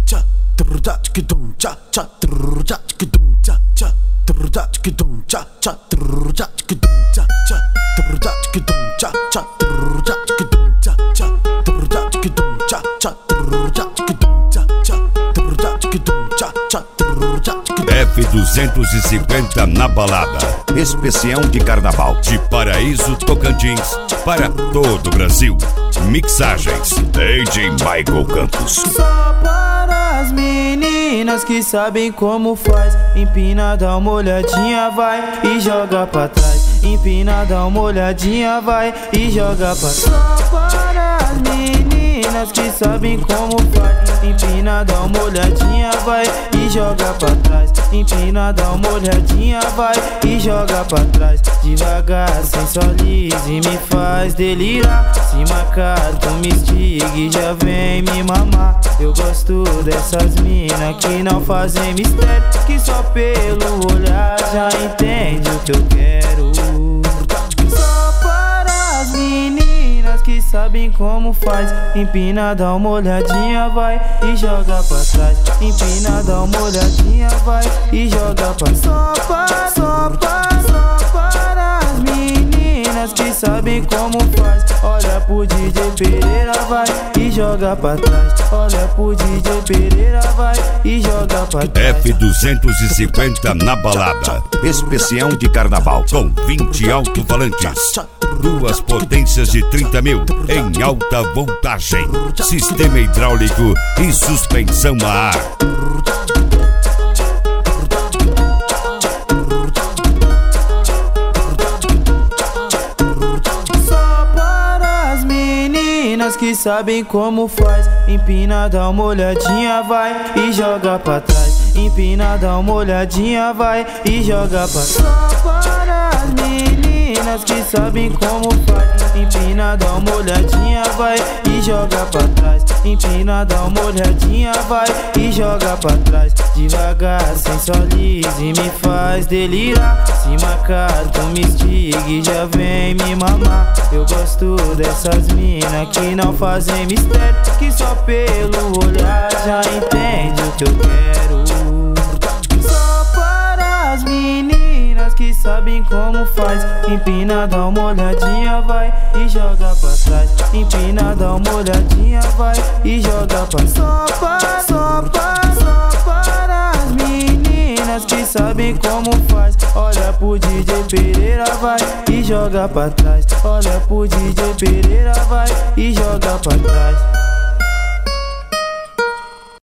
F250 na balada. Especial de carnaval de Paraíso, Tocantins, para todo o Brasil. Mixagens DJ Michael Campos. Só para as meninas que sabem como faz. Empina, dá uma olhadinha, vai e joga pra trás. Empina, dá uma olhadinha, vai e joga pra trás. Só para as meninas que sabem como faz. Empina, dá uma olhadinha, vai e joga pra trás. Empina, dá uma olhadinha, vai e joga pra trás. Devagar, sensualize, me faz delirar. Se marcar, tu me estiga e já vem me mamar. Eu gosto dessas minas que não fazem mistério, que só pelo olhar já entende o que eu quero. Só para as meninas que sabem como faz. Empina, dá uma olhadinha, vai e joga pra trás. Empina, dá uma olhadinha, vai e joga pra trás. Só para as meninas que sabem como faz. Olha pro DJ Pereira, vai e joga pra trás. Olha pro DJ Pereira, vai e joga pra trás. F250 na balada. Especial de carnaval com 20 alto-falantes. 2 potências de 30 mil em alta voltagem. Sistema hidráulico e suspensão a ar. Que sabem como faz. Empina, dá uma olhadinha, vai e joga pra trás. Empina, dá uma olhadinha, vai e joga pra trás. Só para as meninas que sabem como faz. Empina, dá uma olhadinha, vai e joga pra trás. Empina, dá uma olhadinha, vai e joga pra trás. Devagar, sensualize, me faz delirar. Se marcar, tu me estiga e já vem me mamar. Eu gosto dessas minas que não fazem mistério, que só pelo olhar já entende o que eu quero. Só para as meninas que sabem como faz. Empina, dá uma olhadinha, vai e joga pra trás. Empina, dá uma olhadinha, vai e joga pra trás. Só para as meninas que sabem como faz. Olha pro DJ Pereira, vai e joga pra trás. Olha pro DJ Pereira, vai e joga pra trás.